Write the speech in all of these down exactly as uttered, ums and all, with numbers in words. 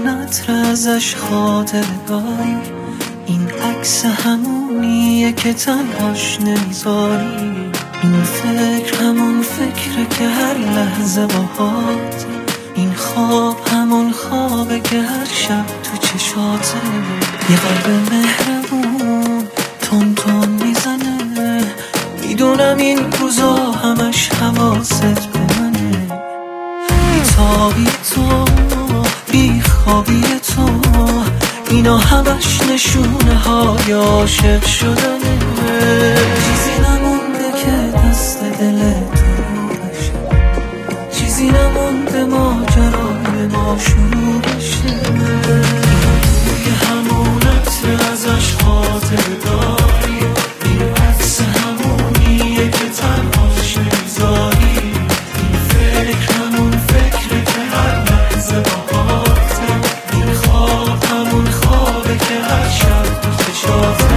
همونت را ازش خاطره داری، این عکس همونیه که تنهاش نمیذاری. این فکر همون فکره که هر لحظه باهات، این خواب همون خوابه که هر شب تو چشاته. یه قلب مهربون تون تون میزنه، میدونم این روزا همش حواست به منه. بیتابی تو بی خوابی تو، اینا همش نشونه های عاشق شدنه. چیزی نمونده که دست دل تو بشه، چیزی نمونده ماجرای ما شروع بشه. توی همونت ازش خاطر داری، این عکس همونیه که تنهاش نمیذاری. این فکر همون فکره که هر لحظه باهاته، این خواب همون خوابه که هر شب تو چشاته.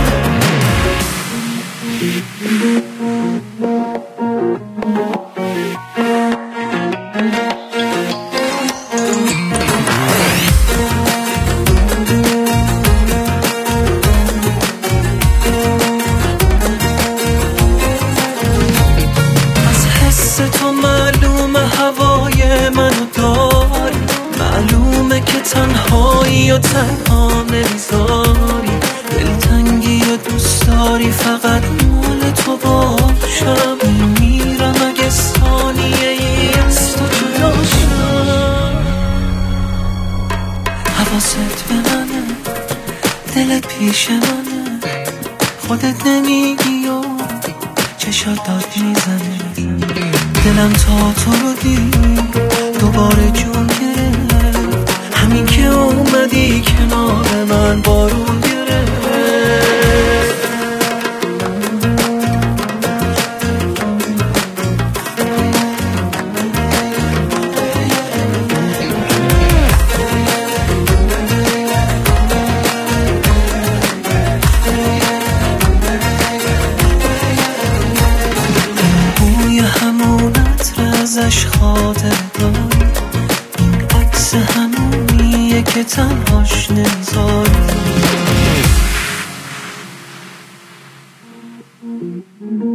از حس تو معلومه هوای منو داری، معلومه که تنهایی و تنها نمیذاری. دلتنگی و دوست داری فقط مال تو باشم، میمیرم اگه ثانیه ای از تو جدا شم. حواست به منه، دلت پیش منه، خودت نمیگی و چشات داد میزنه. دلم تا تو رو دید دوباره جون گرفت، همین که اومدی کنار من بارون گرفت. همونت را ازش خاطر داری، این عکس همونیه که تنهاش نمیذاری.